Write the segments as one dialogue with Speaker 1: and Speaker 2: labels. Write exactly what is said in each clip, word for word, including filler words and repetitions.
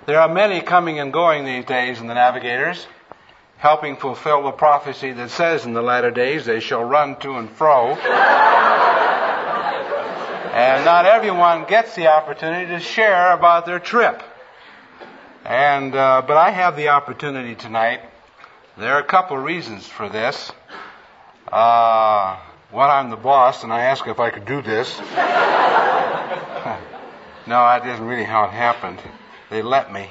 Speaker 1: There are many coming and going these days in the Navigators, helping fulfill the prophecy that says in the latter days they shall run to and fro. And not everyone gets the opportunity to share about their trip. And uh, but I have the opportunity tonight. There are a couple of reasons for this. Uh, one, I'm the boss, and I asked if I could do this. No, that isn't really how it happened. They let me.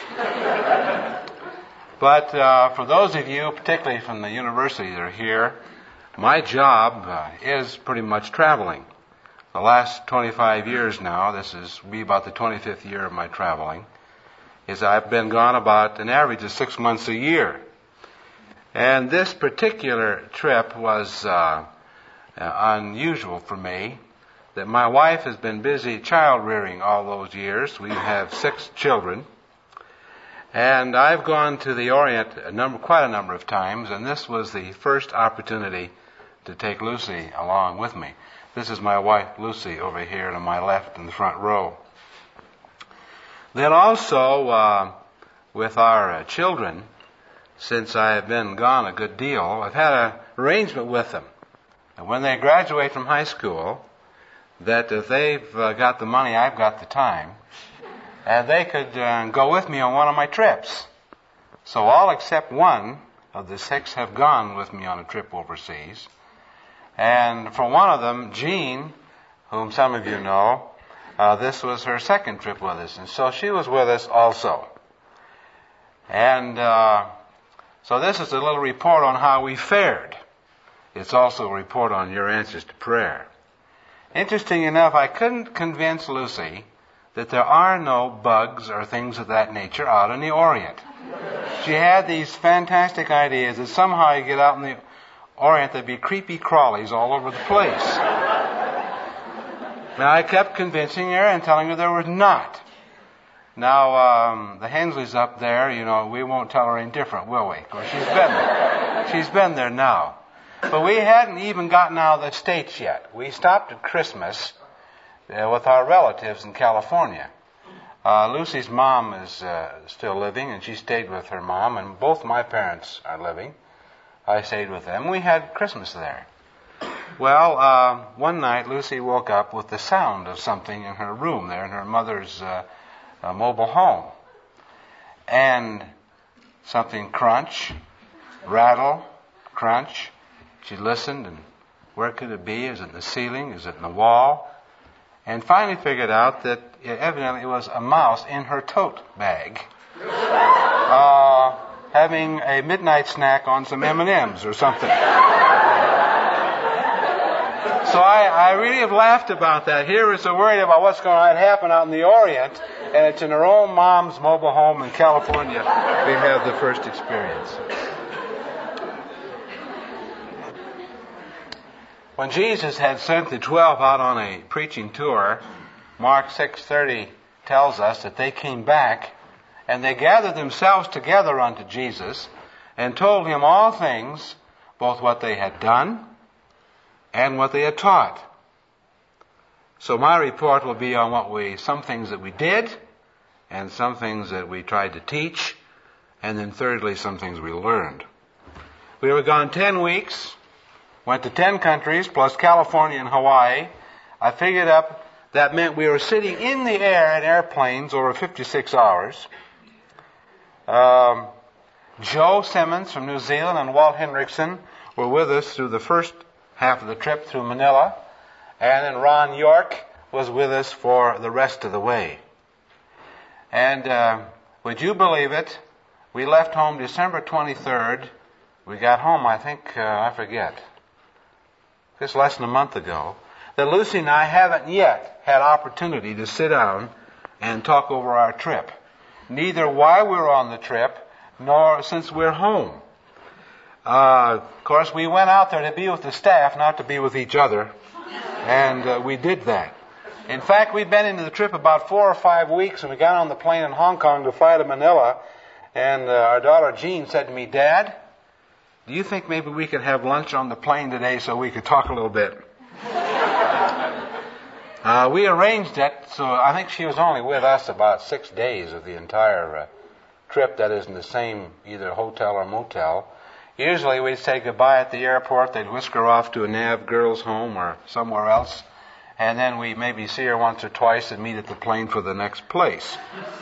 Speaker 1: But uh, for those of you, particularly from the university that are here, my job uh, is pretty much traveling. The last twenty-five years now, this is be about the twenty-fifth year of my traveling, is I've been gone about an average of six months a year. And this particular trip was uh, unusual for me, that my wife has been busy child rearing all those years. We have six children. And I've gone to the Orient a number, quite a number of times, and this was the first opportunity to take Lucy along with me. This is my wife, Lucy, over here to my left in the front row. Then also, uh, with our uh, children, since I have been gone a good deal, I've had an arrangement with them. And when they graduate from high school, that if they've uh, got the money, I've got the time, and they could uh, go with me on one of my trips. So all except one of the six have gone with me on a trip overseas. And for one of them, Jean, whom some of you know, uh, this was her second trip with us. And so she was with us also. And uh, so this is a little report on how we fared. It's also a report on your answers to prayer. Interesting enough, I couldn't convince Lucy that there are no bugs or things of that nature out in the Orient. She had these fantastic ideas that somehow you get out in the Orient, there'd be creepy crawlies all over the place. Now, I kept convincing her and telling her there was not. Now, um, the Hensleys up there, you know, we won't tell her any different, will we? Of course, she's been there. She's been there now. But we hadn't even gotten out of the States yet. We stopped at Christmas uh, with our relatives in California. Uh, Lucy's mom is uh, still living, and she stayed with her mom, and both my parents are living. I stayed with them. We had Christmas there. Well, uh, one night Lucy woke up with the sound of something in her room there in her mother's uh, uh, mobile home. And something crunch, rattle, crunch. She listened, and where could it be? Is it in the ceiling? Is it in the wall? And finally figured out that it evidently it was a mouse in her tote bag, uh, having a midnight snack on some M and M's or something. So I, I really have laughed about that. Here we're so worried about what's going to happen out in the Orient, and it's in her own mom's mobile home in California we have the first experience. When Jesus had sent the twelve out on a preaching tour, Mark six thirty tells us that they came back and they gathered themselves together unto Jesus and told him all things, both what they had done and what they had taught. So my report will be on what we, some things that we did and some things that we tried to teach, and then thirdly, some things we learned. We were gone ten weeks. Went to ten countries, plus California and Hawaii. I figured up that meant we were sitting in the air in airplanes over fifty-six hours. Um, Joe Simmons from New Zealand and Walt Hendrickson were with us through the first half of the trip through Manila. And then Ron York was with us for the rest of the way. And uh, would you believe it? We left home December twenty-third. We got home, I think, uh, I forget. Just less than a month ago, that Lucy and I haven't yet had opportunity to sit down and talk over our trip. Neither while we're on the trip, nor since we're home. Uh, of course, we went out there to be with the staff, not to be with each other. And uh, we did that. In fact, we'd been into the trip about four or five weeks, and we got on the plane in Hong Kong to fly to Manila. And uh, our daughter Jean said to me, "Dad, do you think maybe we could have lunch on the plane today so we could talk a little bit?" Uh, we arranged it, so I think she was only with us about six days of the entire uh, trip. That is in the same either hotel or motel. Usually we'd say goodbye at the airport. They'd whisk her off to a N A V girls' home or somewhere else. And then we maybe see her once or twice and meet at the plane for the next place.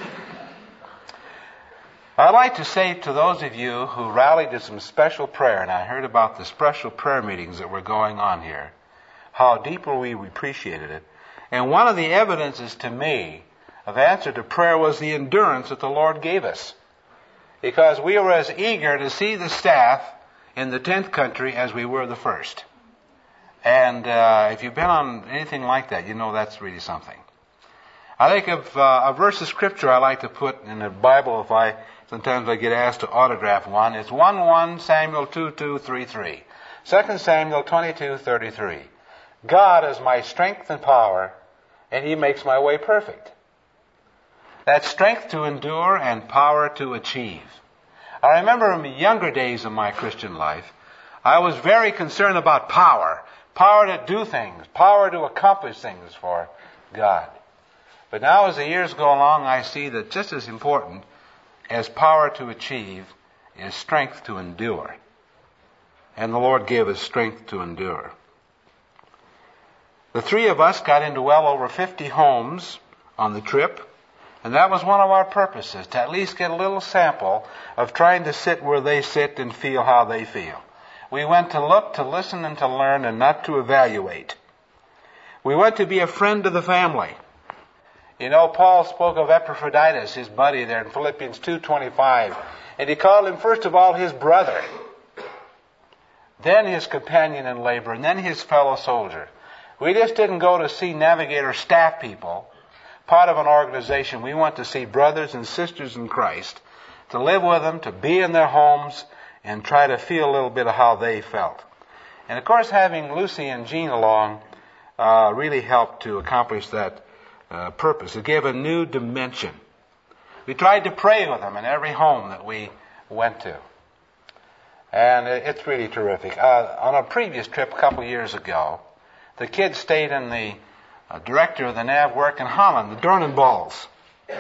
Speaker 1: I'd like to say to those of you who rallied to some special prayer, and I heard about the special prayer meetings that were going on here, how deeply we appreciated it. And one of the evidences to me of answer to prayer was the endurance that the Lord gave us. Because we were as eager to see the staff in the tenth country as we were the first. And uh, if you've been on anything like that, you know that's really something. I think of uh, a verse of scripture I like to put in the Bible if I, sometimes I get asked to autograph one. It's First Samuel two two three three. Second Samuel twenty-two thirty-three. God is my strength and power, and He makes my way perfect. That's strength to endure and power to achieve. I remember in the younger days of my Christian life, I was very concerned about power. Power to do things. Power to accomplish things for God. But now as the years go along, I see that just as important as power to achieve is strength to endure. And the Lord gave us strength to endure. The three of us got into well over fifty homes on the trip. And that was one of our purposes, to at least get a little sample of trying to sit where they sit and feel how they feel. We went to look, to listen, and to learn, and not to evaluate. We went to be a friend to the family. You know, Paul spoke of Epaphroditus, his buddy there in Philippians two twenty-five, and he called him first of all his brother, then his companion in labor, and then his fellow soldier. We just didn't go to see Navigator staff people, part of an organization. We went to see brothers and sisters in Christ, to live with them, to be in their homes, and try to feel a little bit of how they felt. And of course, having Lucy and Jean along uh, really helped to accomplish that uh, purpose. It gave a new dimension. We tried to pray with them in every home that we went to. And it's really terrific. Uh, on a previous trip a couple of years ago, the kids stayed in the uh, director of the N A V work in Holland, the Dornenbals.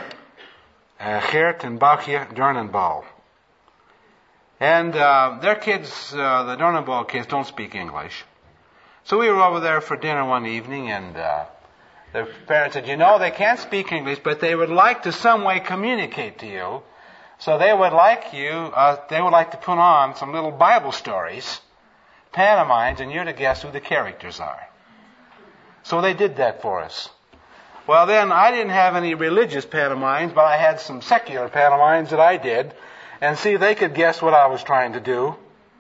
Speaker 1: Uh, Geert and Bachje Dornenbal. And uh, their kids, uh, the Dornenbal kids, don't speak English. So we were over there for dinner one evening, and uh, their parents said, you know, they can't speak English, but they would like to some way communicate to you. So they would like you, uh, they would like to put on some little Bible stories, pantomimes, and you're to guess who the characters are. So they did that for us. Well, then, I didn't have any religious pantomimes, but I had some secular pantomimes that I did. And see, they could guess what I was trying to do.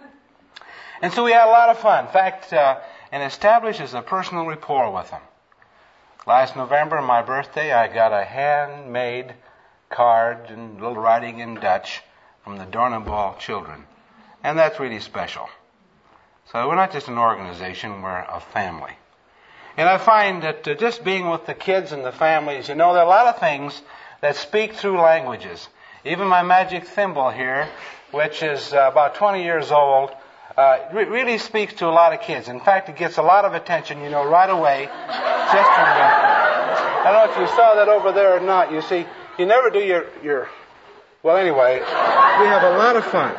Speaker 1: And so we had a lot of fun. In fact, uh, and establishes a personal rapport with them. Last November, my birthday, I got a handmade card and little writing in Dutch from the Dornenbal children. And that's really special. So we're not just an organization, we're a family. And I find that uh, just being with the kids and the families, you know, there are a lot of things that speak through languages. Even my magic thimble here, which is uh, about twenty years old, uh, re- really speaks to a lot of kids. In fact, it gets a lot of attention, you know, right away. Just from the, I don't know if you saw that over there or not. You see, you never do your, your... Well, anyway, we have a lot of fun.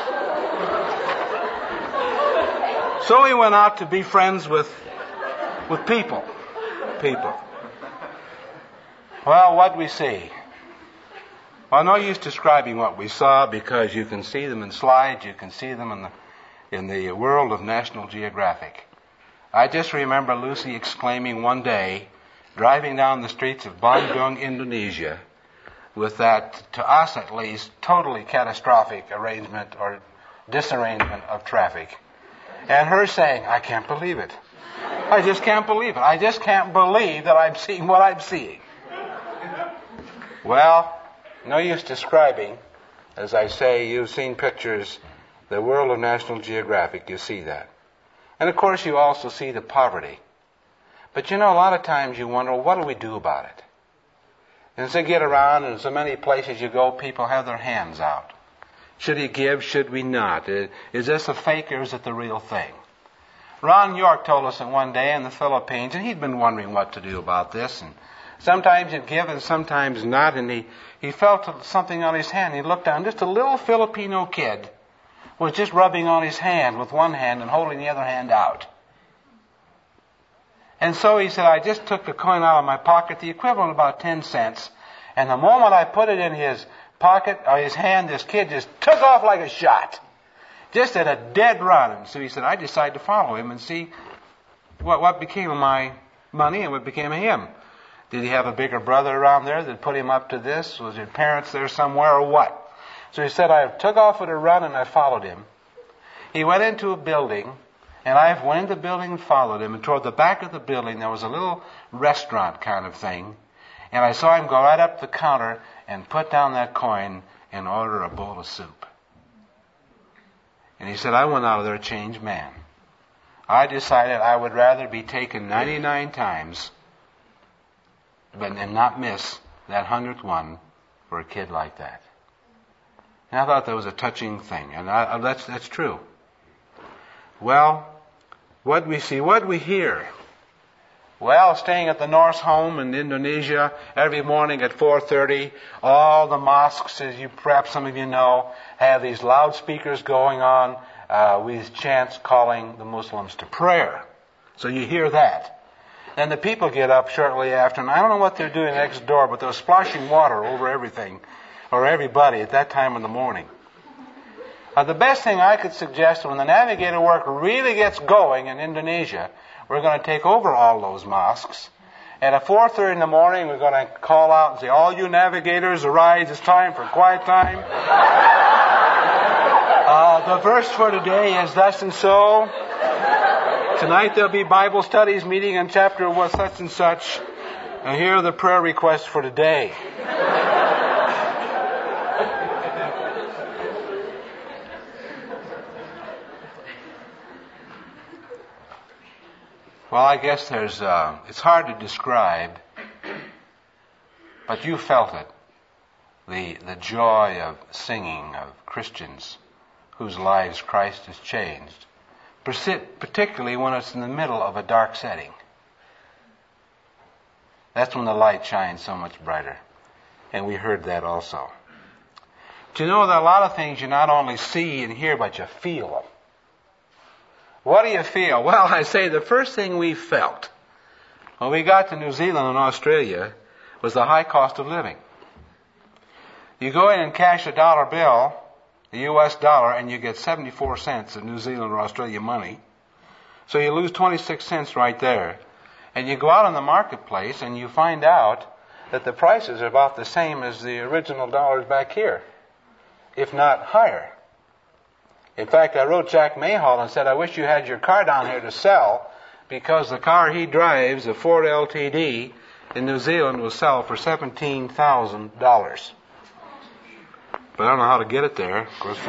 Speaker 1: So we went out to be friends with, with people. People. Well, what'd we see? Well, no use describing what we saw because you can see them in slides, you can see them in the in the world of National Geographic. I just remember Lucy exclaiming one day, driving down the streets of Bandung, Indonesia, with that, to us at least, totally catastrophic arrangement or disarrangement of traffic. And her saying, I can't believe it. I just can't believe it. I just can't believe that I'm seeing what I'm seeing. Well, no use describing. As I say, you've seen pictures, the world of National Geographic, you see that. And of course you also see the poverty. But you know, a lot of times you wonder, well, what do we do about it? And as they get around, and so many places you go, people have their hands out. Should he give? Should we not? Is this a fake or is it the real thing? Ron York told us that one day in the Philippines, and he'd been wondering what to do about this, and sometimes he'd give and sometimes not, and he, he felt something on his hand. He looked down, just a little Filipino kid was just rubbing on his hand with one hand and holding the other hand out. And so he said, I just took the coin out of my pocket, the equivalent of about ten cents, and the moment I put it in his pocket, or his hand, this kid just took off like a shot. Just at a dead run. And so he said, I decided to follow him and see what, what became of my money and what became of him. Did he have a bigger brother around there that put him up to this? Was his parents there somewhere or what? So he said, I took off at a run and I followed him. He went into a building, and I went into the building and followed him. And toward the back of the building, there was a little restaurant kind of thing. And I saw him go right up to the counter and put down that coin and order a bowl of soup. And he said, I went out of there a changed man. I decided I would rather be taken ninety-nine times but and not miss that hundredth one for a kid like that. And I thought that was a touching thing. And I, I, that's, that's true. Well, what we see, what we hear. Well, staying at the Norse home in Indonesia every morning at four thirty, all the mosques, as you perhaps some of you know, have these loudspeakers going on uh, with chants calling the Muslims to prayer. So you hear that. Then the people get up shortly after, and I don't know what they're doing next door, but they're splashing water over everything, or everybody at that time in the morning. Uh, the best thing I could suggest when the navigator work really gets going in Indonesia, we're going to take over all those mosques. And at four thirty in the morning, we're going to call out and say, all you navigators, arise, it's time for quiet time. uh, the verse for today is thus and so. Tonight there'll be Bible studies meeting in chapter with such and such. And here are the prayer requests for today. Well, I guess there's, uh, it's hard to describe, but you felt it. The, the joy of singing of Christians whose lives Christ has changed, particularly when it's in the middle of a dark setting. That's when the light shines so much brighter. And we heard that also. Do you know that a lot of things you not only see and hear, but you feel them? What do you feel? Well, I say the first thing we felt when we got to New Zealand and Australia was the high cost of living. You go in and cash a dollar bill, the U S dollar, and you get seventy-four cents of New Zealand or Australia money. So you lose twenty-six cents right there. And you go out in the marketplace and you find out that the prices are about the same as the original dollars back here, if not higher. In fact, I wrote Jack Mayhall and said, I wish you had your car down here to sell, because the car he drives, a Ford L T D, in New Zealand will sell for seventeen thousand dollars. But I don't know how to get it there. Of course.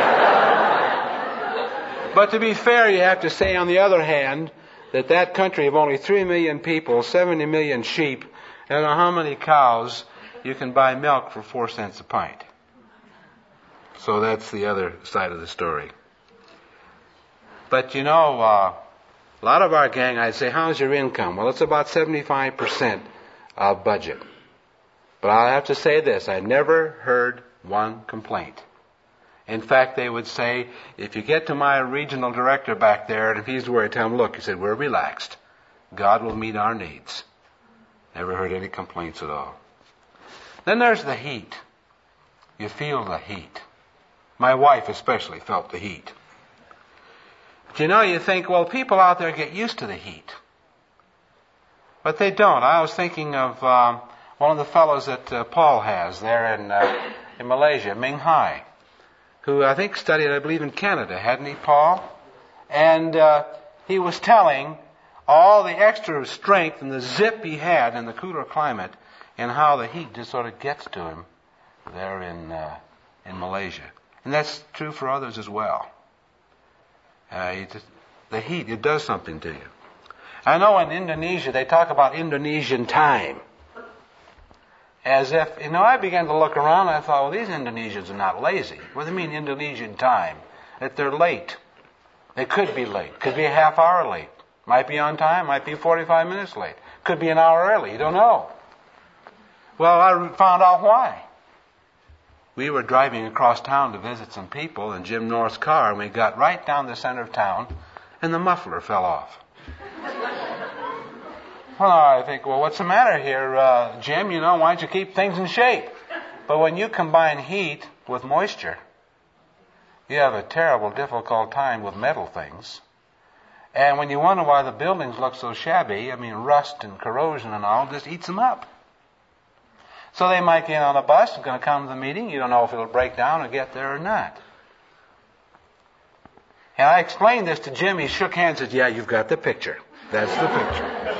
Speaker 1: But to be fair, you have to say, on the other hand, that that country of only three million people, seventy million sheep, I don't know how many cows, you can buy milk for four cents a pint. So that's the other side of the story. But you know, uh, a lot of our gang, I'd say, how's your income? Well, it's about seventy-five percent of budget. But I have to say this, I never heard one complaint. In fact, they would say, if you get to my regional director back there, and if he's worried, tell him, look, he said, we're relaxed. God will meet our needs. Never heard any complaints at all. Then there's the heat. You feel the heat. My wife especially felt the heat. But you know, you think, well, people out there get used to the heat. But they don't. I was thinking of um, one of the fellows that uh, Paul has there in, uh, in Malaysia, Ming Hai, who I think studied, I believe, in Canada, hadn't he, Paul? And uh, he was telling all the extra strength and the zip he had in the cooler climate and how the heat just sort of gets to him there in uh, in Malaysia. And that's true for others as well. Uh, you just, the heat, it does something to you. I know in Indonesia, they talk about Indonesian time. As if, you know, I began to look around and I thought, well, these Indonesians are not lazy. What do they mean Indonesian time? That they're late. They could be late. Could be a half hour late. Might be on time. Might be forty-five minutes late. Could be an hour early. You don't know. Well, I found out why. We were driving across town to visit some people in Jim North's car, and we got right down the center of town, and the muffler fell off. Well, I think, well, what's the matter here, uh, Jim? You know, why don't you keep things in shape? But when you combine heat with moisture, you have a terrible, difficult time with metal things. And when you wonder why the buildings look so shabby, I mean, rust and corrosion and all just eats them up. So they might get on a bus, and going to come to the meeting. You don't know if it'll break down or get there or not. And I explained this to Jim. He shook hands and said, yeah, you've got the picture. That's the picture.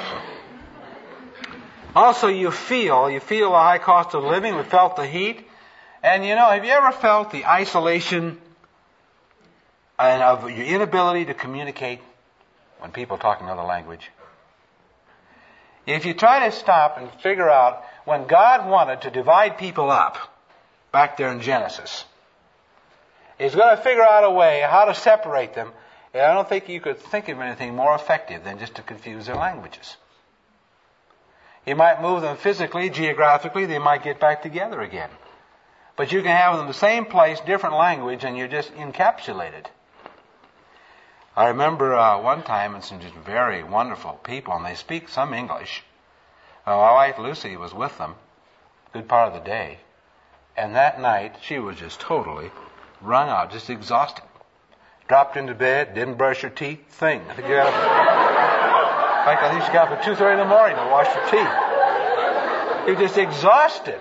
Speaker 1: Also, you feel, you feel the high cost of living. We felt the heat. And, you know, have you ever felt the isolation and of your inability to communicate when people talk another language? If you try to stop and figure out when God wanted to divide people up, back there in Genesis, He's going to figure out a way how to separate them. And I don't think you could think of anything more effective than just to confuse their languages. You might move them physically, geographically, they might get back together again. But you can have them in the same place, different language, and you're just encapsulated. I remember uh, one time, and some just very wonderful people, and they speak some English. Uh, my wife Lucy was with them a good part of the day. And that night, she was just totally wrung out, just exhausted. Dropped into bed, didn't brush her teeth, thing. I think you got in fact, I think she got up at two thirty in the morning to wash her teeth. You're just exhausted.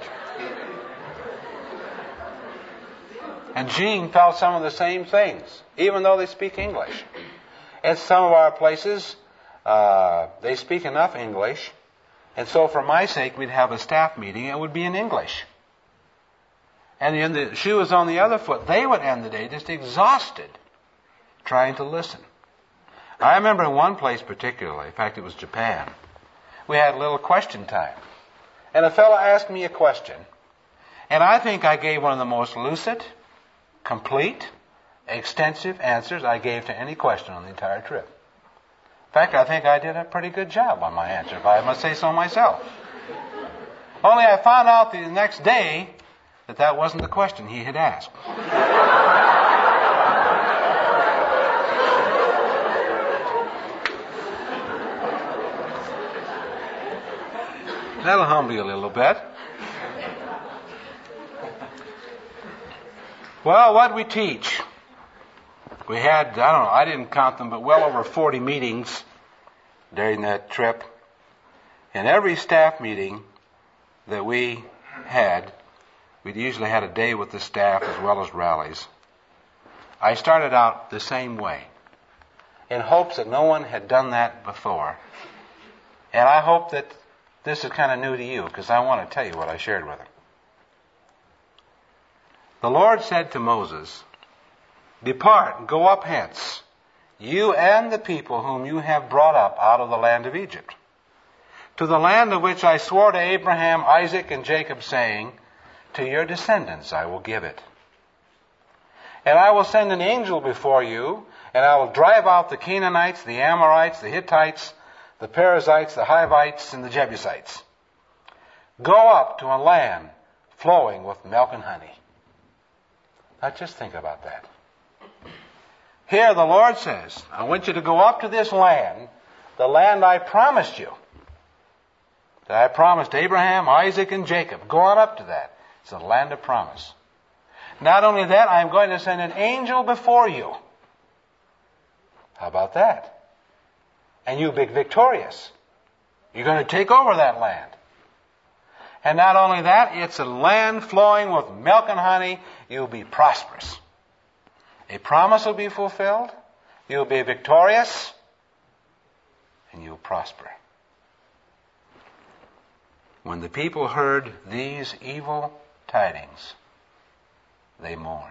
Speaker 1: And Jean felt some of the same things, even though they speak English. In some of our places, uh, they speak enough English, and so for my sake, we'd have a staff meeting, it would be in English. And then the shoe was on the other foot. They would end the day just exhausted trying to listen. I remember in one place particularly, in fact it was Japan, we had a little question time. And a fellow asked me a question, and I think I gave one of the most lucid, complete, extensive answers I gave to any question on the entire trip. In fact, I think I did a pretty good job on my answer, if I must say so myself. Only I found out the next day that that wasn't the question he had asked. That'll humble you a little bit. Well, what did we teach? We had, I don't know, I didn't count them, but well over forty meetings during that trip. And every staff meeting that we had, we usually had a day with the staff as well as rallies. I started out the same way, in hopes that no one had done that before. And I hope that this is kind of new to you, because I want to tell you what I shared with him. The Lord said to Moses, "Depart, go up hence, you and the people whom you have brought up out of the land of Egypt, to the land of which I swore to Abraham, Isaac, and Jacob, saying, to your descendants I will give it. And I will send an angel before you, and I will drive out the Canaanites, the Amorites, the Hittites, the Perizzites, the Hivites, and the Jebusites. Go up to a land flowing with milk and honey." Now just think about that. Here the Lord says, I want you to go up to this land, the land I promised you. That I promised Abraham, Isaac, and Jacob. Go on up to that. It's a land of promise. Not only that, I'm going to send an angel before you. How about that? And you'll be victorious. You're going to take over that land. And not only that, it's a land flowing with milk and honey. You'll be prosperous. A promise will be fulfilled. You'll be victorious. And you'll prosper. When the people heard these evil tidings, they mourned.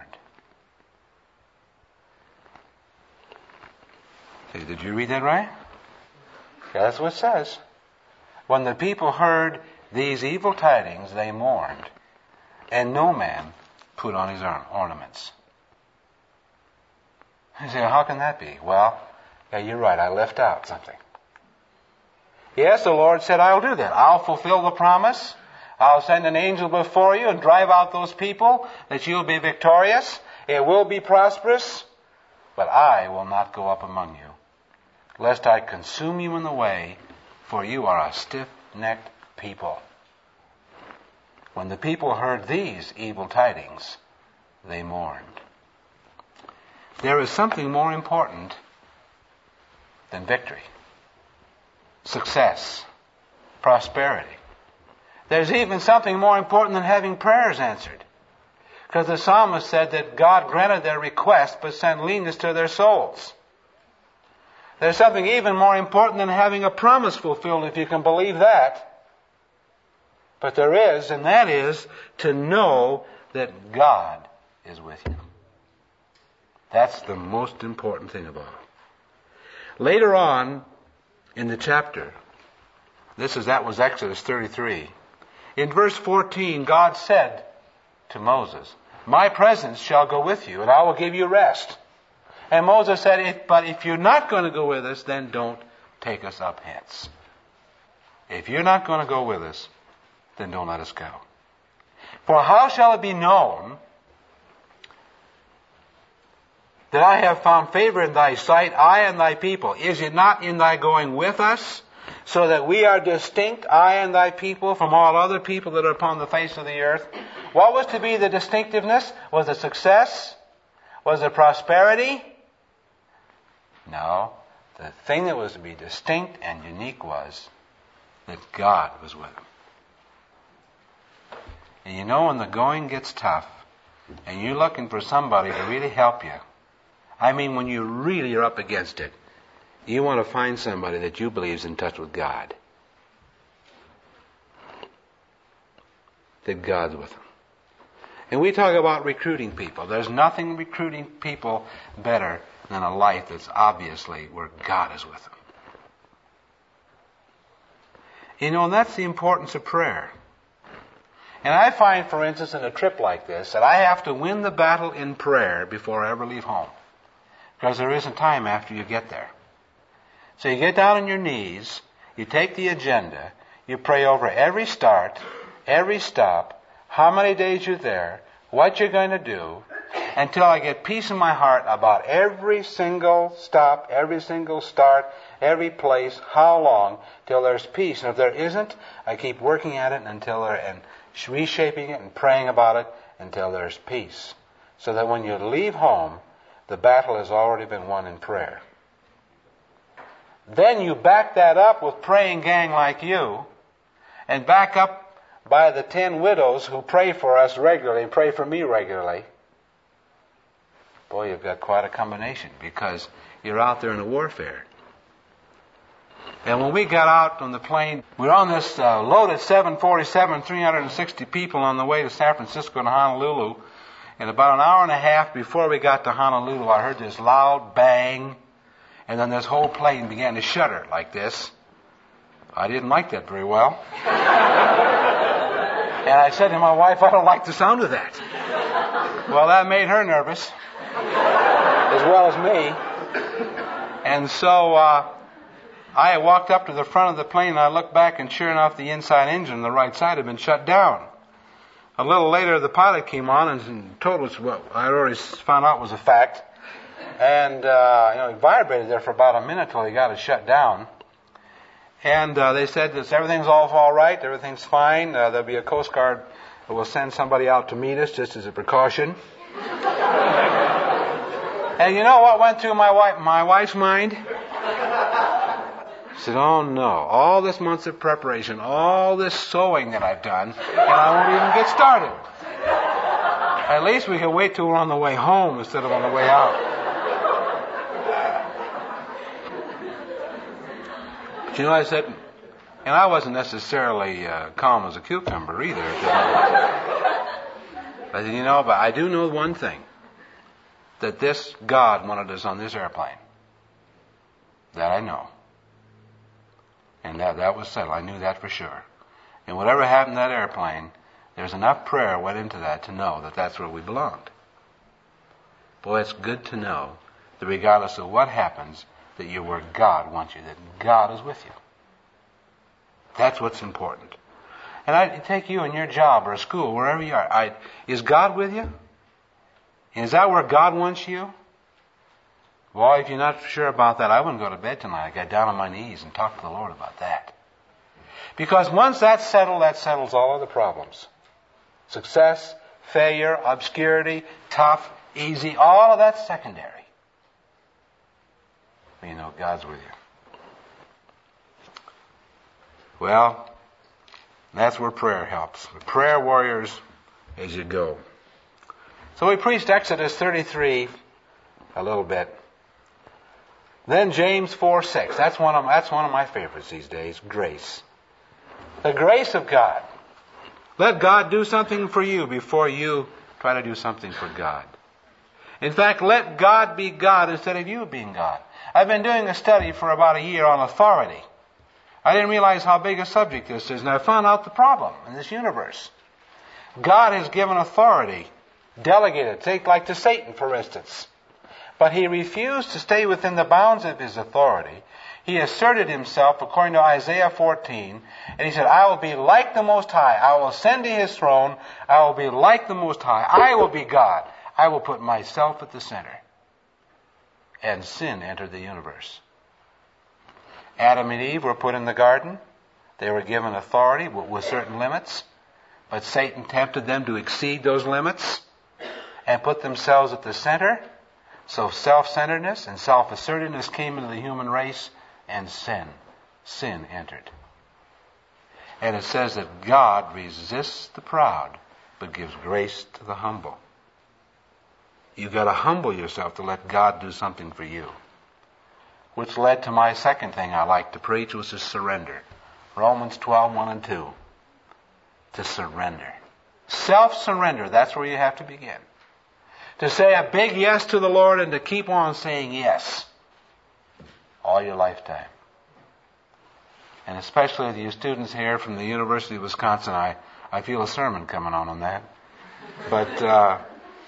Speaker 1: Okay, did you read that right? That's what it says. When the people heard these evil tidings, they mourned, and no man put on his ornaments. You say, how can that be? Well, yeah, you're right. I left out something. Yes, the Lord said, I'll do that. I'll fulfill the promise. I'll send an angel before you and drive out those people, that you'll be victorious. It will be prosperous. But I will not go up among you, lest I consume you in the way, for you are a stiff-necked people. When the people heard these evil tidings, they mourned. There is something more important than victory, success, prosperity. There's even something more important than having prayers answered. Because the psalmist said that God granted their request but sent leanness to their souls. There's something even more important than having a promise fulfilled, if you can believe that. But there is, and that is to know that God is with you. That's the most important thing of all. Later on in the chapter, this is that was Exodus thirty-three. In verse fourteen, God said to Moses, my presence shall go with you, and I will give you rest. And Moses said, if, but if you're not going to go with us, then don't take us up hence. If you're not going to go with us, then don't let us go. For how shall it be known that I have found favor in thy sight, I and thy people? Is it not in thy going with us, so that we are distinct, I and thy people, from all other people that are upon the face of the earth? What was to be the distinctiveness? Was it success? Was it prosperity? No. The thing that was to be distinct and unique was that God was with them. And you know, when the going gets tough, and you're looking for somebody to really help you, I mean when you really are up against it, you want to find somebody that you believe is in touch with God. That God's with them. And we talk about recruiting people. There's nothing recruiting people better than a life that's obviously where God is with them. You know, and that's the importance of prayer. And I find, for instance, in a trip like this, that I have to win the battle in prayer before I ever leave home. Because there isn't time after you get there. So you get down on your knees, you take the agenda, you pray over every start, every stop, how many days you're there, what you're going to do, until I get peace in my heart about every single stop, every single start, every place, how long, till there's peace. And if there isn't, I keep working at it until there, and reshaping it and praying about it until there's peace. So that when you leave home, the battle has already been won in prayer. Then you back that up with praying gang like you, and back up by the ten widows who pray for us regularly and pray for me regularly. Boy, you've got quite a combination, because you're out there in a warfare. And when we got out on the plane, we were on this uh, loaded seven forty-seven, three hundred sixty people on the way to San Francisco and Honolulu. And about an hour and a half before we got to Honolulu, I heard this loud bang, and then this whole plane began to shudder like this. I didn't like that very well. And I said to my wife, I don't like the sound of that. Well, that made her nervous, as well as me. And so uh, I walked up to the front of the plane, and I looked back, and sure enough, the inside engine on the right side had been shut down. A little later, the pilot came on and told us what I had already found out was a fact. And, uh, you know, he vibrated there for about a minute till he got it shut down. And uh, they said that everything's all, all right, everything's fine. Uh, there'll be a Coast Guard that will send somebody out to meet us just as a precaution. And you know what went through my wife, my wife's mind? She said, oh no, all this months of preparation, all this sewing that I've done, and I won't even get started. At least we can wait till we're on the way home instead of on the way out. But you know, I said, and I wasn't necessarily uh, calm as a cucumber either. I said, you know, but I do know one thing, that this God wanted us on this airplane. That I know. And that, that was settled. I knew that for sure. And whatever happened to that airplane, there's enough prayer went into that to know that that's where we belonged. Boy, it's good to know that regardless of what happens, that you're where God wants you, that God is with you. That's what's important. And I take you in your job or school, wherever you are. I, is God with you? Is that where God wants you? Well, if you're not sure about that, I wouldn't go to bed tonight. I got down on my knees and talked to the Lord about that. Because once that's settled, that settles all other problems. Success, failure, obscurity, tough, easy, all of that's secondary. You know God's with you. Well, that's where prayer helps. We're prayer warriors as you go. So we preached Exodus thirty-three a little bit. Then James four six. That's one of that's one of my favorites these days. Grace. The grace of God. Let God do something for you before you try to do something for God. In fact, let God be God instead of you being God. I've been doing a study for about a year on authority. I didn't realize how big a subject this is, and I found out the problem in this universe. God has given authority, delegated, take like to Satan, for instance. But he refused to stay within the bounds of his authority. He asserted himself according to Isaiah fourteen, and he said, I will be like the Most High. I will ascend to his throne. I will be like the Most High. I will be God. I will put myself at the center. And sin entered the universe. Adam and Eve were put in the garden. They were given authority with certain limits. But Satan tempted them to exceed those limits and put themselves at the center. So self-centeredness and self-assertiveness came into the human race, and sin, sin entered. And it says that God resists the proud, but gives grace to the humble. You've got to humble yourself to let God do something for you. Which led to my second thing I like to preach, which is surrender. Romans twelve, one and two. To surrender. Self-surrender, that's where you have to begin. To say a big yes to the Lord and to keep on saying yes all your lifetime. And especially to you students here from the University of Wisconsin, I, I feel a sermon coming on on that. But, uh,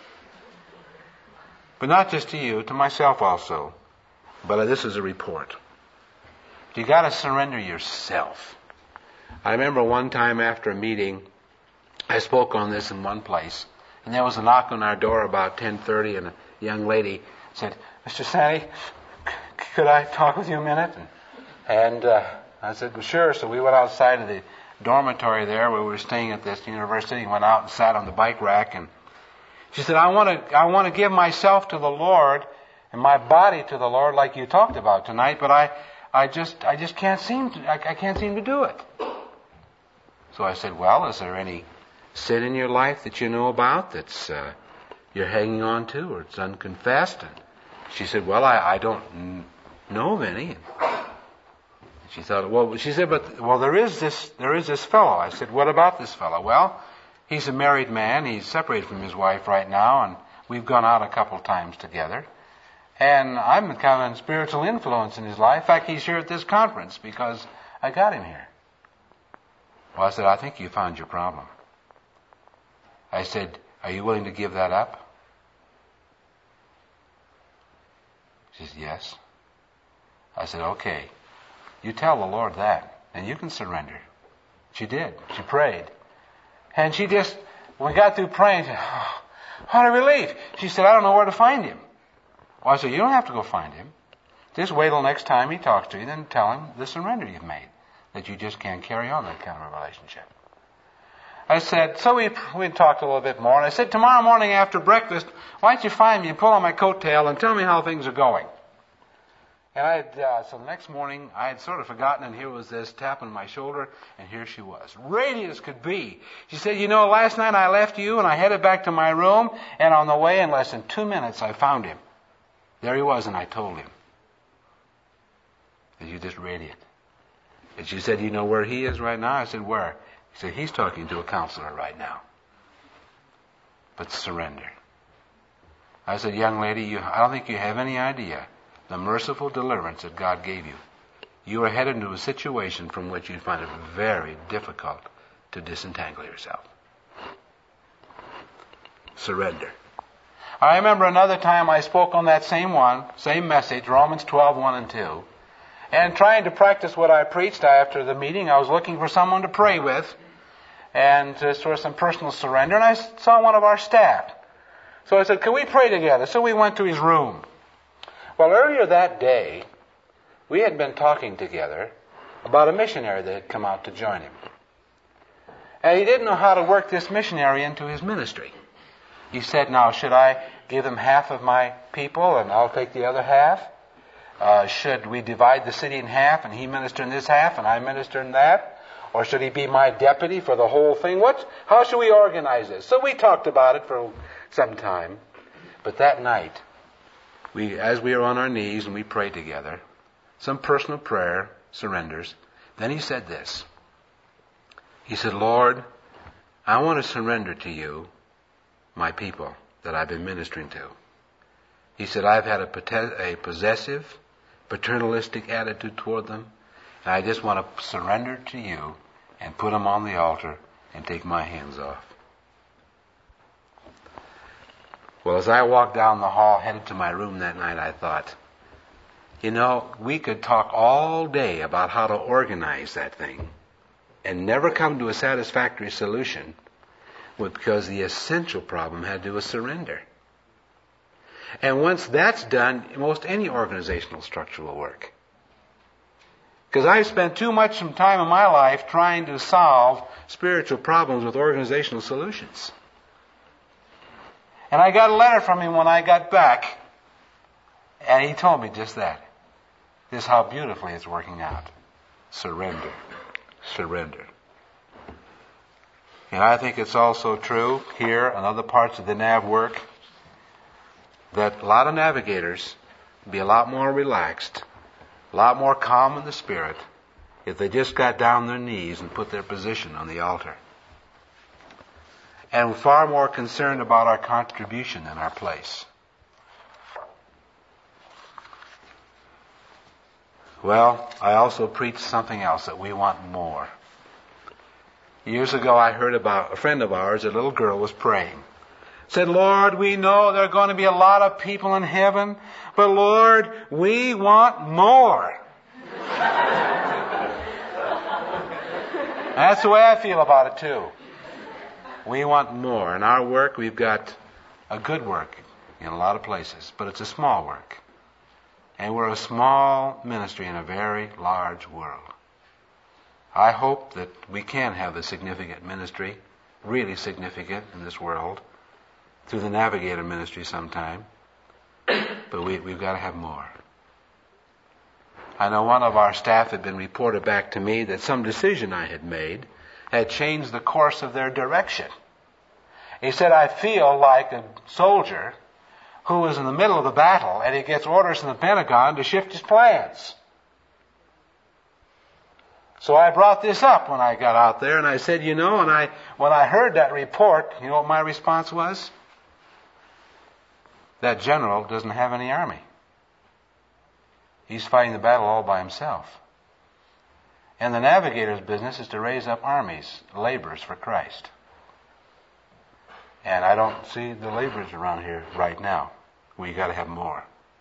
Speaker 1: but not just to you, to myself also. But this is a report. You got to surrender yourself. I remember one time after a meeting, I spoke on this in one place, and there was a knock on our door about ten thirty, and a young lady said, Mister Santee, could I talk with you a minute? And, and uh, I said, well, sure. So we went outside of the dormitory there where we were staying at this university, and went out and sat on the bike rack, and she said, I want to I want to give myself to the Lord and my body to the Lord like you talked about tonight, but I I just I just can't seem to I, I can't seem to do it. So I said, well, is there any sin in your life that you know about that's uh, you're hanging on to, or it's unconfessed? And she said, well, I, I don't n- know of any. And she thought, well, she said, but well, there is this there is this fellow. I said, what about this fellow? Well, he's a married man. He's separated from his wife right now, and we've gone out a couple times together. And I'm kind of a spiritual influence in his life. In fact, he's here at this conference because I got him here. Well, I said, I think you found your problem. I said, are you willing to give that up? She said, yes. I said, okay. You tell the Lord that, and you can surrender. She did. She prayed. And she just, when we got through praying, she said, oh, what a relief. She said, I don't know where to find him. Well, I said, you don't have to go find him. Just wait till next time he talks to you, then tell him the surrender you've made, that you just can't carry on that kind of a relationship. I said, so we we talked a little bit more, and I said, tomorrow morning after breakfast, why don't you find me and pull on my coattail and tell me how things are going? And I had, uh, so the next morning, I had sort of forgotten, and here was this tap on my shoulder, and here she was, radiant as could be. She said, you know, last night I left you, and I headed back to my room, and on the way, in less than two minutes, I found him. There he was, and I told him. And you just radiant. And she said, you know where he is right now? I said, where? He said, he's talking to a counselor right now. But surrender. I said, young lady, you, I don't think you have any idea the merciful deliverance that God gave you. You are headed into a situation from which you'd find it very difficult to disentangle yourself. Surrender. I remember another time I spoke on that same one, same message, Romans twelve, one and two. And trying to practice what I preached after the meeting, I was looking for someone to pray with and just for some personal surrender. And I saw one of our staff. So I said, can we pray together? So we went to his room. Well, earlier that day, we had been talking together about a missionary that had come out to join him. And he didn't know how to work this missionary into his ministry. He said, now, should I give him half of my people and I'll take the other half? Uh, should we divide the city in half and he minister in this half and I minister in that? Or should he be my deputy for the whole thing? What? How should we organize this? So we talked about it for some time. But that night, we, as we were on our knees and we prayed together, some personal prayer, surrenders, then he said this. He said, Lord, I want to surrender to you my people that I've been ministering to. He said, I've had a, a possessive, paternalistic attitude toward them, and I just want to surrender to you and put them on the altar and take my hands off. Well, as I walked down the hall, headed to my room that night, I thought, you know, we could talk all day about how to organize that thing and never come to a satisfactory solution because the essential problem had to do with surrender. And once that's done, most any organizational structure will work. Because I've spent too much time in my life trying to solve spiritual problems with organizational solutions. And I got a letter from him when I got back, and he told me just that. This is how beautifully it's working out. Surrender. Surrender. And I think it's also true here and other parts of the nav work that a lot of navigators would be a lot more relaxed, a lot more calm in the spirit if they just got down on their knees and put their position on the altar. And far more concerned about our contribution than our place. Well, I also preached something else, that we want more. Years ago I heard about a friend of ours, a little girl was praying. Said, Lord, we know there are going to be a lot of people in heaven, but Lord, we want more. That's the way I feel about it too. We want more. In our work, we've got a good work in a lot of places, but it's a small work. And we're a small ministry in a very large world. I hope that we can have a significant ministry, really significant in this world, through the Navigator ministry sometime. But we, we've got to have more. I know one of our staff had been reported back to me that some decision I had made had changed the course of their direction. He said, I feel like a soldier who is in the middle of the battle and he gets orders from the Pentagon to shift his plans. So I brought this up when I got out there and I said, you know, and I when I heard that report, you know what my response was? That general doesn't have any army. He's fighting the battle all by himself. And the navigator's business is to raise up armies, laborers for Christ. And I don't see the laborers around here right now. We got to have more.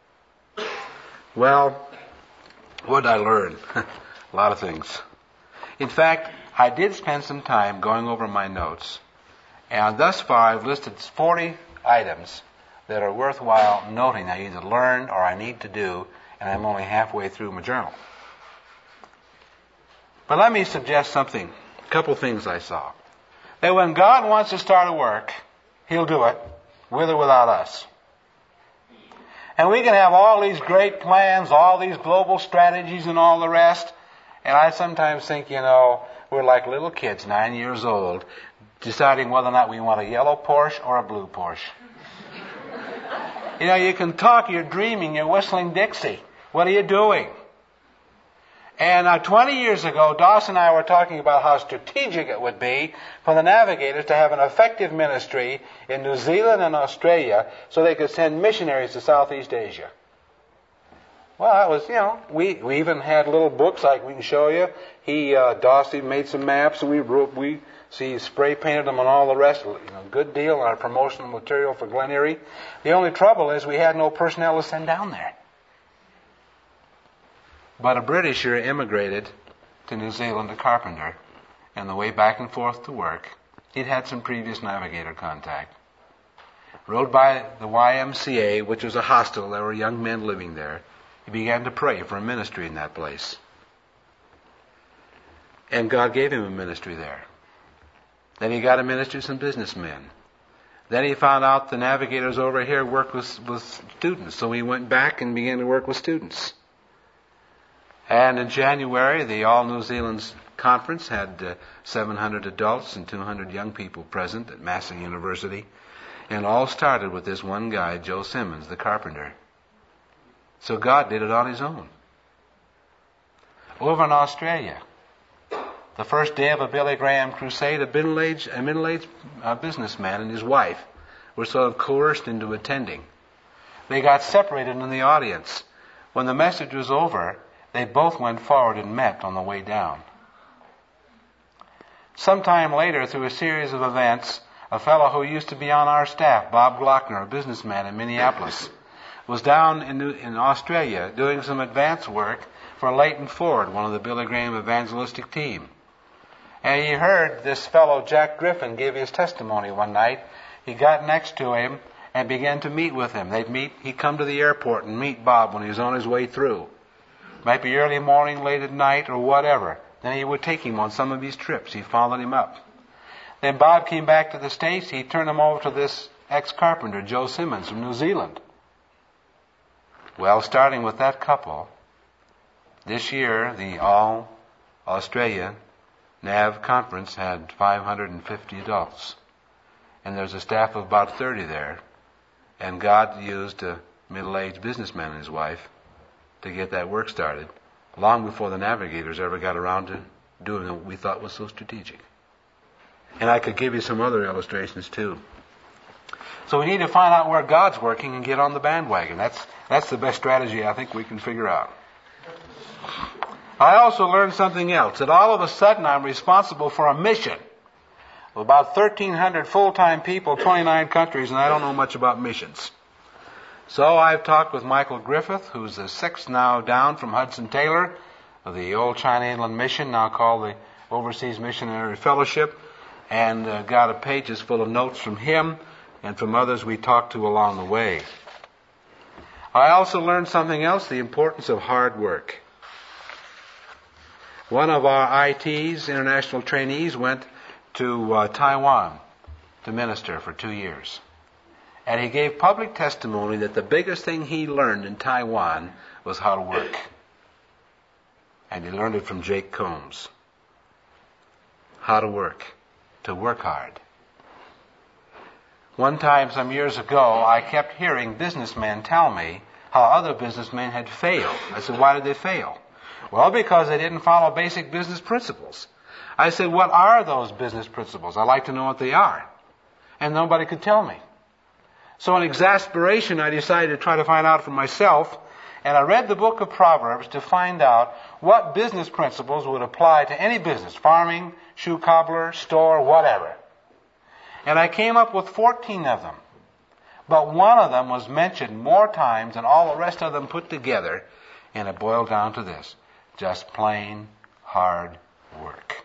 Speaker 1: Well, what did I learn? A lot of things. In fact, I did spend some time going over my notes. And thus far I've listed forty items that are worthwhile noting I either learned or I need to do, and I'm only halfway through my journal. But let me suggest something, a couple things I saw. That when God wants to start a work, He'll do it, with or without us. And we can have all these great plans, all these global strategies and all the rest. And I sometimes think, you know, we're like little kids, nine years old, deciding whether or not we want a yellow Porsche or a blue Porsche. You know, you can talk, you're dreaming, you're whistling Dixie. What are you doing? And uh, twenty years ago, Dawson and I were talking about how strategic it would be for the navigators to have an effective ministry in New Zealand and Australia so they could send missionaries to Southeast Asia. Well, that was, you know, we, we even had little books like we can show you. He, uh, Dawson made some maps and we wrote, we See, he spray painted them and all the rest. You know, good deal on our promotional material for Glen Erie. The only trouble is we had no personnel to send down there. But a Britisher immigrated to New Zealand, a carpenter, and the way back and forth to work, he'd had some previous navigator contact. Rode by the Y M C A, which was a hostel. There were young men living there. He began to pray for a ministry in that place. And God gave him a ministry there. Then he got a ministry with some businessmen. Then he found out the navigators over here worked with, with students, so he went back and began to work with students. And in January, the All New Zealand's conference had uh, seven hundred adults and two hundred young people present at Massey University. And all started with this one guy, Joe Simmons, the carpenter. So God did it on his own. Over in Australia, the first day of a Billy Graham crusade, a middle-aged, a middle-aged uh, businessman and his wife were sort of coerced into attending. They got separated in the audience. When the message was over, they both went forward and met on the way down. Sometime later, through a series of events, a fellow who used to be on our staff, Bob Glockner, a businessman in Minneapolis, was down in, New, in Australia doing some advance work for Leighton Ford, one of the Billy Graham evangelistic team. And he heard this fellow, Jack Griffin, give his testimony one night. He got next to him and began to meet with him. They'd meet, he'd come to the airport and meet Bob when he was on his way through. Might be early morning, late at night, or whatever. Then he would take him on some of these trips. He followed him up. Then Bob came back to the States. He turned him over to this ex-carpenter, Joe Simmons, from New Zealand. Well, starting with that couple, this year, the All Australia N A V conference had five hundred fifty adults. And there's a staff of about thirty there. And God used a middle-aged businessman and his wife to get that work started, long before the navigators ever got around to doing what we thought was so strategic. And I could give you some other illustrations too. So we need to find out where God's working and get on the bandwagon. That's that's the best strategy I think we can figure out. I also learned something else, that all of a sudden I'm responsible for a mission of about thirteen hundred full-time people, twenty-nine countries, and I don't know much about missions. So I've talked with Michael Griffith, who's the sixth now down from Hudson Taylor of the old China Inland Mission, now called the Overseas Missionary Fellowship, and uh, got a pages full of notes from him and from others we talked to along the way. I also learned something else, the importance of hard work. One of our I Ts, international trainees, went to uh, Taiwan to minister for two years. And he gave public testimony that the biggest thing he learned in Taiwan was how to work. And he learned it from Jake Combs. How to work. To work hard. One time, some years ago, I kept hearing businessmen tell me how other businessmen had failed. I said, why did they fail? Well, because they didn't follow basic business principles. I said, what are those business principles? I'd like to know what they are. And nobody could tell me. So in exasperation, I decided to try to find out for myself, and I read the book of Proverbs to find out what business principles would apply to any business, farming, shoe cobbler, store, whatever. And I came up with fourteen of them. But one of them was mentioned more times than all the rest of them put together, and it boiled down to this: just plain hard work.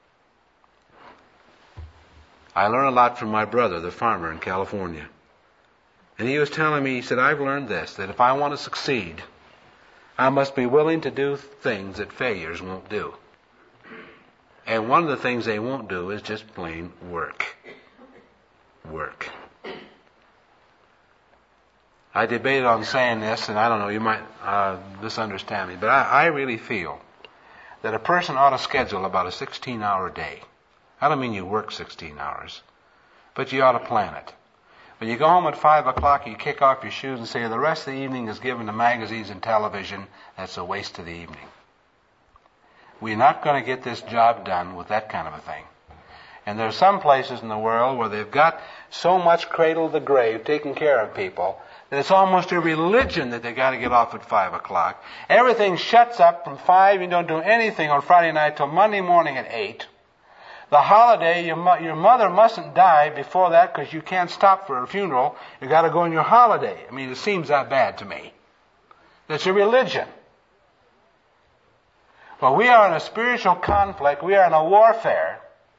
Speaker 1: I learned a lot from my brother, the farmer in California. And he was telling me, he said, I've learned this, that if I want to succeed, I must be willing to do things that failures won't do. And one of the things they won't do is just plain work. Work. I debated on saying this, and I don't know, you might uh, misunderstand me, but I, I really feel that a person ought to schedule about a sixteen-hour day. I don't mean you work sixteen hours, but you ought to plan it. When you go home at five o'clock, you kick off your shoes and say, the rest of the evening is given to magazines and television. That's a waste of the evening. We're not going to get this job done with that kind of a thing. And there are some places in the world where they've got so much cradle to the grave taking care of people that it's almost a religion that they got to get off at five o'clock. Everything shuts up from five. You don't do anything on Friday night till Monday morning at eight. The holiday, your, mo- your mother mustn't die before that because you can't stop for her funeral. You got to go on your holiday. I mean, it seems that bad to me. That's a religion. Well, we are in a spiritual conflict. We are in a warfare.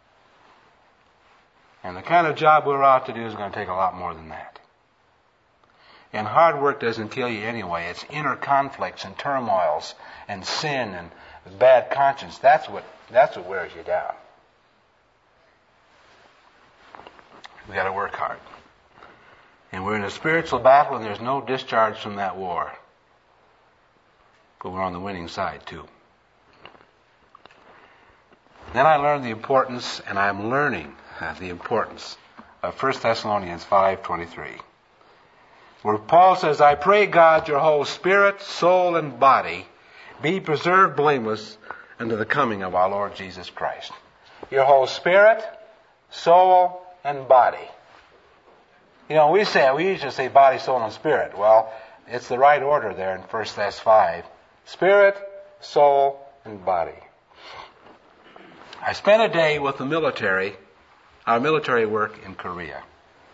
Speaker 1: And the kind of job we're out to do is going to take a lot more than that. And hard work doesn't kill you anyway. It's inner conflicts and turmoils and sin and bad conscience. That's what, that's what wears you down. We've got to work hard. And we're in a spiritual battle, and there's no discharge from that war. But we're on the winning side, too. Then I learned the importance, and I'm learning uh, the importance of First Thessalonians five twenty-three, where Paul says, I pray God your whole spirit, soul, and body be preserved blameless unto the coming of our Lord Jesus Christ. Your whole spirit, soul, and body. You know, we say, we usually say body, soul, and spirit. Well, it's the right order there in First Thess five. Spirit, soul, and body. I spent a day with the military, our military work in Korea.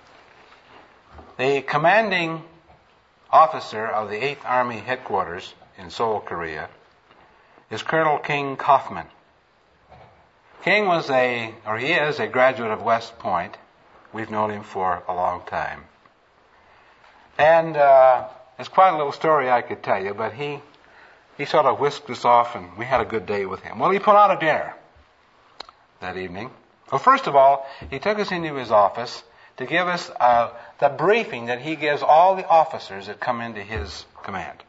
Speaker 1: The commanding officer of the eighth Army headquarters in Seoul, Korea, is Colonel King Kaufman. King was a, or he is, a graduate of West Point. We've known him for a long time. And uh, it's quite a little story I could tell you, but he, he sort of whisked us off, and we had a good day with him. Well, he put on a dinner that evening. Well, first of all, he took us into his office to give us uh, the briefing that he gives all the officers that come into his command.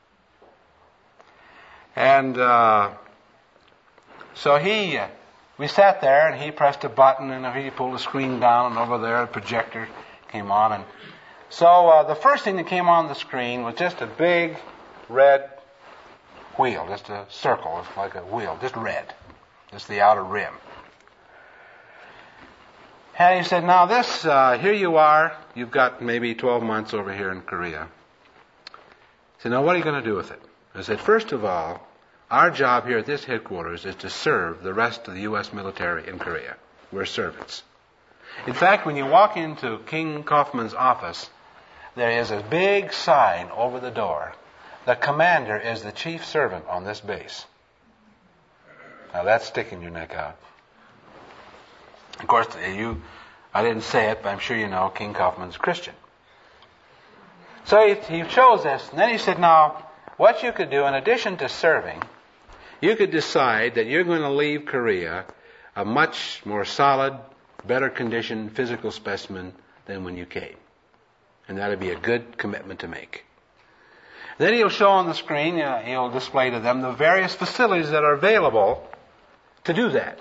Speaker 1: And uh, so he, uh, we sat there, and he pressed a button, and he pulled a screen down, and over there a projector came on. And so uh, the first thing that came on the screen was just a big red wheel, just a circle, like a wheel, just red, just the outer rim. And he said, now this, uh, here you are, you've got maybe twelve months over here in Korea. He said, now what are you going to do with it? I said, first of all, our job here at this headquarters is to serve the rest of the U S military in Korea. We're servants. In fact, when you walk into King Kaufman's office, there is a big sign over the door. The commander is the chief servant on this base. Now that's sticking your neck out. Of course, you, I didn't say it, but I'm sure you know King Kaufman's Christian. So he, he chose this, and then he said, now, what you could do, in addition to serving, you could decide that you're going to leave Korea a much more solid, better conditioned physical specimen than when you came. And that would be a good commitment to make. Then he'll show on the screen, uh, he'll display to them the various facilities that are available to do that.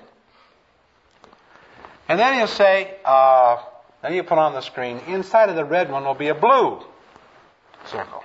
Speaker 1: And then he'll say, uh, then you put on the screen, inside of the red one will be a blue circle.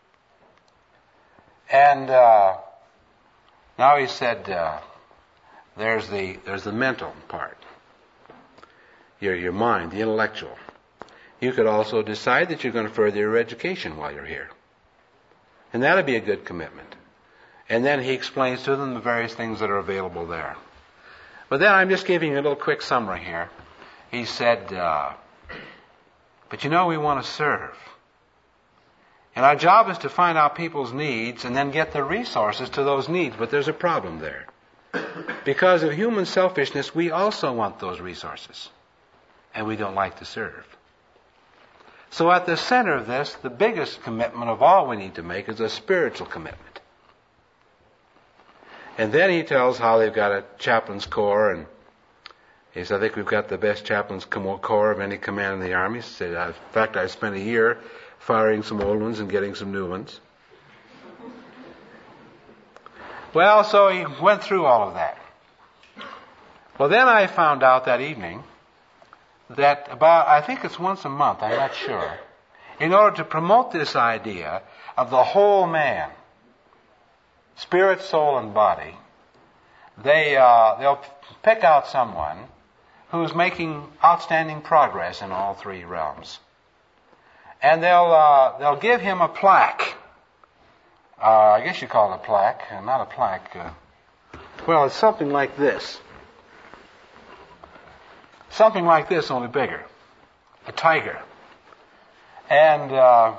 Speaker 1: And uh, now he said, uh, there's the there's the mental part, your your mind, the intellectual. You could also decide that you're going to further your education while you're here, and that'd be a good commitment. And then he explains to them the various things that are available there. But then I'm just giving you a little quick summary here. He said, uh, but you know, we want to serve. And our job is to find out people's needs and then get the resources to those needs. But there's a problem there. Because of human selfishness, we also want those resources. And we don't like to serve. So at the center of this, the biggest commitment of all we need to make is a spiritual commitment. And then he tells how they've got a chaplain's corps, and he said, I think we've got the best chaplain's corps of any command in the Army. He said, in fact, I spent a year firing some old ones and getting some new ones. Well, so he went through all of that. Well, then I found out that evening that about, I think it's once a month, I'm not sure, in order to promote this idea of the whole man, spirit, soul, and body, they, uh, they'll pick out someone who's making outstanding progress in all three realms. And they'll, uh, they'll give him a plaque. Uh, I guess you call it a plaque, uh, not a plaque. Uh, well, it's something like this. something like this, only bigger. A tiger. And uh,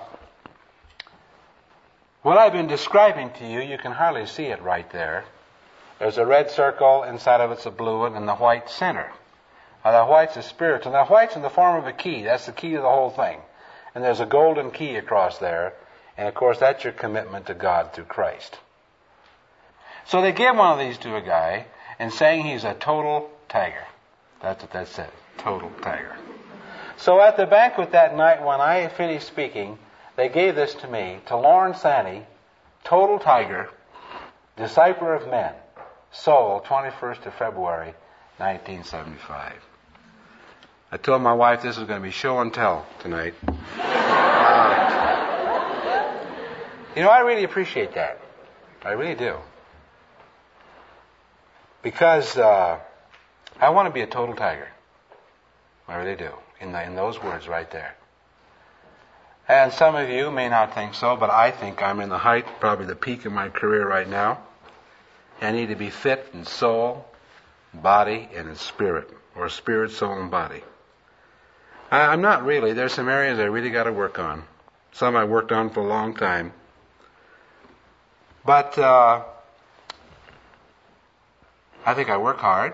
Speaker 1: what I've been describing to you, you can hardly see it right there. There's a red circle, inside of it's a blue one, and the white center. Now the white's a spiritual. Now white's in the form of a key. That's the key to the whole thing. And there's a golden key across there. And of course that's your commitment to God through Christ. So they give one of these to a guy and saying he's a total tiger. That's what that said. Total tiger. So at the banquet that night when I finished speaking, they gave this to me, to Lauren Sanney, total tiger, discipler of men, Seoul, twenty-first of February, nineteen seventy-five. I told my wife this was going to be show and tell tonight. Uh, you know, I really appreciate that. I really do. Because uh, I want to be a total tiger. I really do. In, the, in those words right there. And some of you may not think so, but I think I'm in the height, probably the peak of my career right now. I need to be fit in soul, body, and in spirit. Or spirit, soul, and body. I, I'm not really. There's some areas I really got to work on. Some I worked on for a long time. But uh, I think I work hard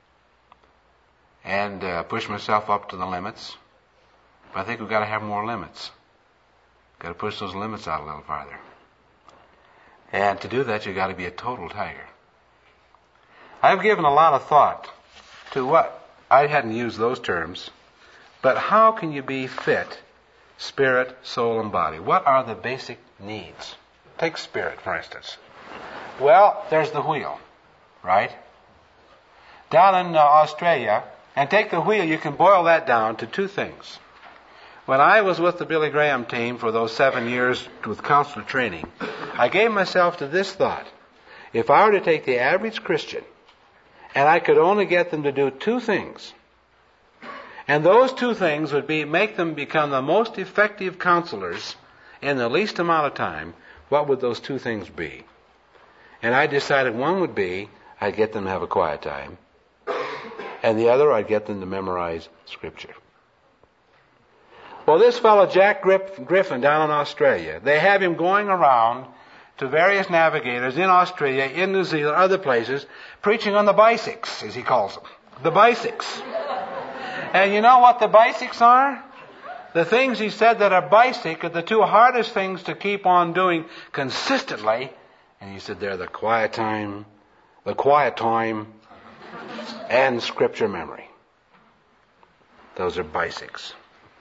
Speaker 1: and uh, push myself up to the limits. But I think we've got to have more limits. Got to push those limits out a little farther. And to do that, you've got to be a total tiger. I've given a lot of thought to what, I hadn't used those terms, but how can you be fit, spirit, soul, and body? What are the basic needs? Take spirit, for instance. Well, there's the wheel, right? Down in uh, Australia, and take the wheel, you can boil that down to two things. When I was with the Billy Graham team for those seven years with counselor training, I gave myself to this thought. If I were to take the average Christian, and I could only get them to do two things, and those two things would be make them become the most effective counselors in the least amount of time, what would those two things be? And I decided one would be I'd get them to have a quiet time, and the other I'd get them to memorize Scripture. Well, this fellow Jack Griffin down in Australia, they have him going around to various navigators in Australia, in New Zealand, other places, preaching on the basics, as he calls them. The basics. And you know what the basics are? The things he said that are basic are the two hardest things to keep on doing consistently. And he said they're the quiet time, the quiet time, and Scripture memory. Those are basics.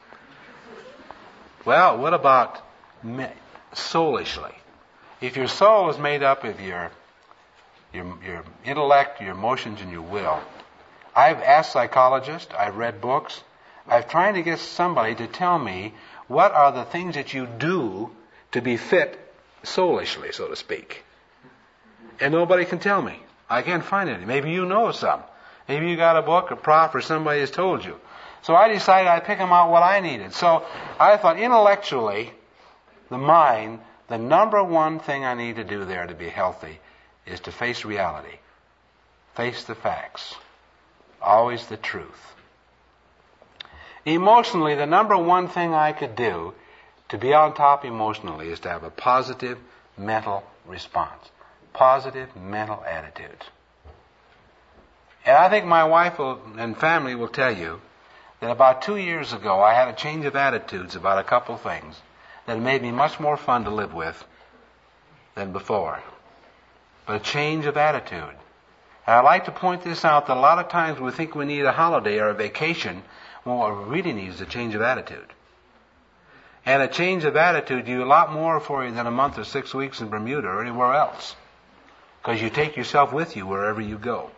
Speaker 1: Well, what about soulishly? If your soul is made up of your, your, your intellect, your emotions, and your will, I've asked psychologists, I've read books, I've tried to get somebody to tell me what are the things that you do to be fit soulishly, so to speak. And nobody can tell me. I can't find any. Maybe you know some. Maybe you got a book, a prof, or somebody has told you. So I decided I'd pick them out what I needed. So I thought intellectually, the mind, the number one thing I need to do there to be healthy is to face reality. Face the facts. Always the truth. Emotionally, the number one thing I could do to be on top emotionally is to have a positive mental response. Positive mental attitude. And I think my wife will, and family will tell you that about two years ago I had a change of attitudes about a couple things that made me much more fun to live with than before. But a change of attitude. And I'd like to point this out that a lot of times we think we need a holiday or a vacation when what we really need is a change of attitude. And a change of attitude do a lot more for you than a month or six weeks in Bermuda or anywhere else. Because you take yourself with you wherever you go.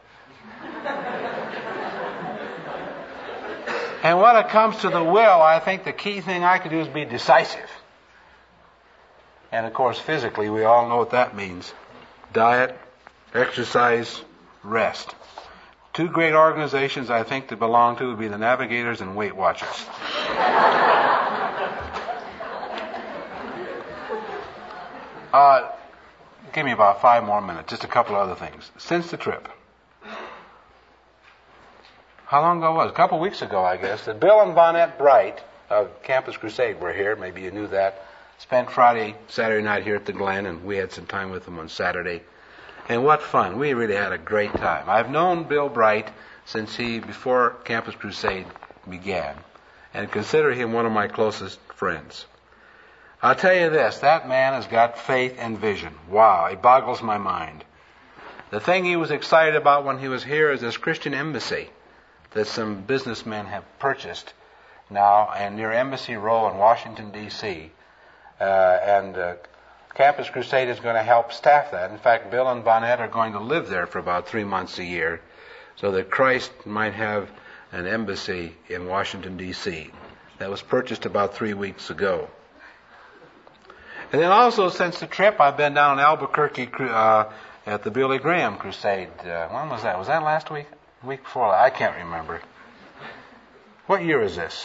Speaker 1: And when it comes to the will, I think the key thing I could do is be decisive. And of course, physically, we all know what that means. Diet, exercise, rest. Two great organizations I think to belong to would be the Navigators and Weight Watchers. uh, give me about five more minutes, just a couple other things. Since the trip, how long ago was it? A couple weeks ago, I guess, that Bill and Vonette Bright of Campus Crusade were here. Maybe you knew that. Spent Friday, Saturday night here at the Glen, and we had some time with them on Saturday. And what fun. We really had a great time. I've known Bill Bright since he, before Campus Crusade began, and consider him one of my closest friends. I'll tell you this, that man has got faith and vision. Wow, it boggles my mind. The thing he was excited about when he was here is this Christian embassy that some businessmen have purchased now, and near Embassy Row in Washington, D C Uh, and uh, Campus Crusade is going to help staff that. In fact, Bill and Vonette are going to live there for about three months a year so that Christ might have an embassy in Washington, D C That was purchased about three weeks ago. And then also, since the trip, I've been down in Albuquerque uh, at the Billy Graham Crusade. Uh, when was that? Was that last week? The week before? I can't remember. What year is this?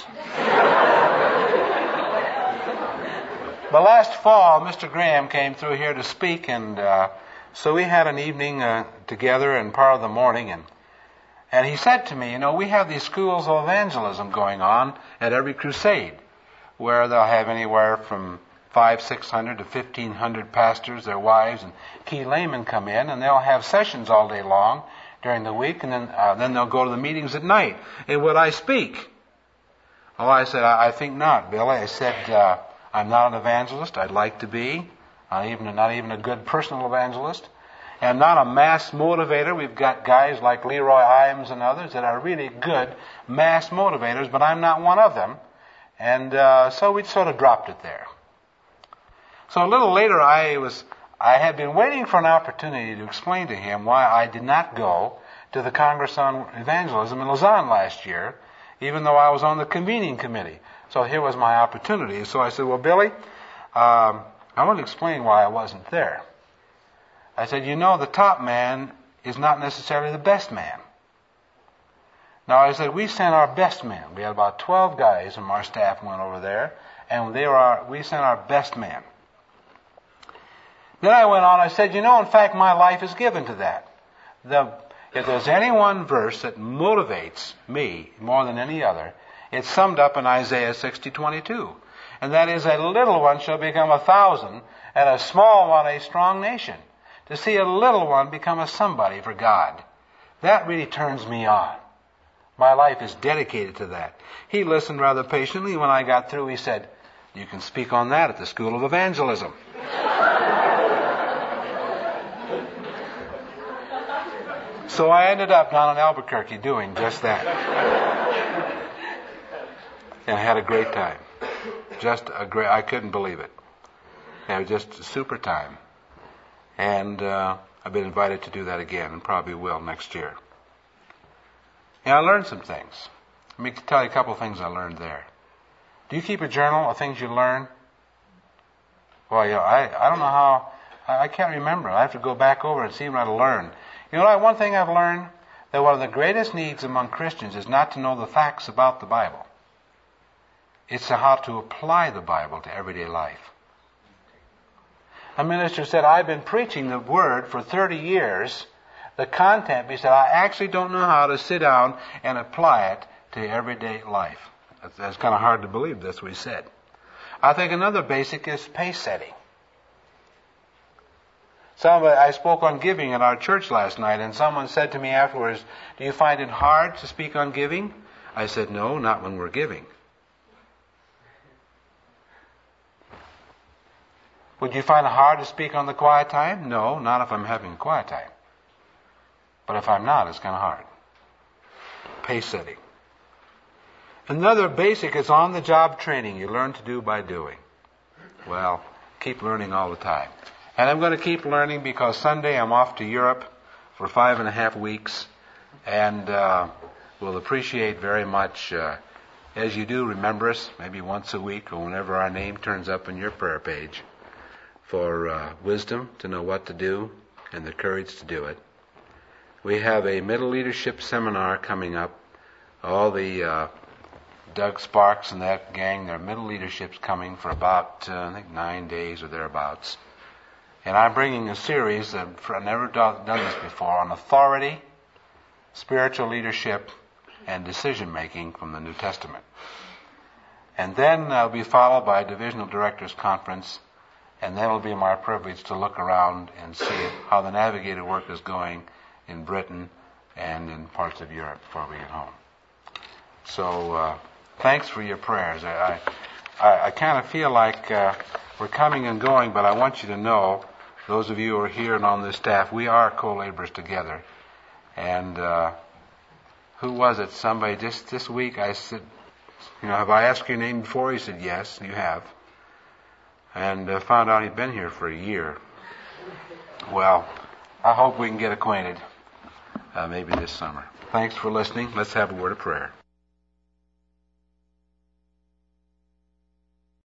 Speaker 1: But last fall, Mister Graham came through here to speak, and uh, so we had an evening uh, together and part of the morning, and and he said to me, you know, we have these schools of evangelism going on at every crusade, where they'll have anywhere from five, six hundred to fifteen hundred pastors, their wives, and key laymen come in, and they'll have sessions all day long during the week, and then uh, then they'll go to the meetings at night. And would I speak? Oh, I said, I, I think not, Billy. I said, uh, I'm not an evangelist. I'd like to be. Not even, not even a good personal evangelist. And I'm not a mass motivator. We've got guys like Leroy Iams and others that are really good mass motivators, but I'm not one of them. And uh, so we sort of dropped it there. So a little later, I was, I had been waiting for an opportunity to explain to him why I did not go to the Congress on Evangelism in Lausanne last year, even though I was on the convening committee. So here was my opportunity. So I said, well, Billy, um, I want to explain why I wasn't there. I said, you know, the top man is not necessarily the best man. Now, I said, we sent our best men. We had about twelve guys from our staff went over there, and they were our, we sent our best men. Then I went on, I said, you know, in fact, my life is given to that. The, if there's any one verse that motivates me more than any other, it's summed up in Isaiah sixty twenty-two. And that is, a little one shall become a thousand, and a small one a strong nation. To see a little one become a somebody for God. That really turns me on. My life is dedicated to that. He listened rather patiently. When I got through, he said, you can speak on that at the School of Evangelism. So I ended up down in Albuquerque doing just that. And I had a great time. Just a great, I couldn't believe it. It was just a super time. And uh, I've been invited to do that again, and probably will next year. And I learned some things. Let me tell you a couple of things I learned there. Do you keep a journal of things you learn? Well, you know, I, I don't know how, I, I can't remember. I have to go back over and see what I learned. You know, one thing I've learned, that one of the greatest needs among Christians is not to know the facts about the Bible. It's how to apply the Bible to everyday life. A minister said, I've been preaching the Word for thirty years. The content, he said, I actually don't know how to sit down and apply it to everyday life. That's, that's kind of hard to believe, that's what he said. I think another basic is pace setting. Somebody, I spoke on giving at our church last night, and someone said to me afterwards, do you find it hard to speak on giving? I said, no, not when we're giving. Would you find it hard to speak on the quiet time? No, not if I'm having a quiet time. But if I'm not, it's kind of hard. Pace setting. Another basic is on-the-job training. You learn to do by doing. Well, keep learning all the time. And I'm going to keep learning because Sunday I'm off to Europe for five and a half weeks. And uh, we'll appreciate very much, uh, as you do, remember us, maybe once a week or whenever our name turns up on your prayer page, for uh, wisdom to know what to do and the courage to do it. We have a middle leadership seminar coming up. All the uh, Doug Sparks and that gang, their middle leadership's coming for about, uh, I think, nine days or thereabouts. And I'm bringing a series that I've never done this before on authority, spiritual leadership, and decision making from the New Testament. And then uh, it'll be followed by a divisional directors conference, and then it'll be my privilege to look around and see how the navigated work is going in Britain and in parts of Europe before we get home. So uh, thanks for your prayers. I I, I kind of feel like uh, we're coming and going, but I want you to know, those of you who are here and on this staff, we are co-laborers together. And uh, who was it? Somebody just this week I said, you know, have I asked your name before? He said, yes, you have. And uh, found out he'd been here for a year. Well, I hope we can get acquainted uh, maybe this summer. Thanks for listening. Let's have a word of prayer.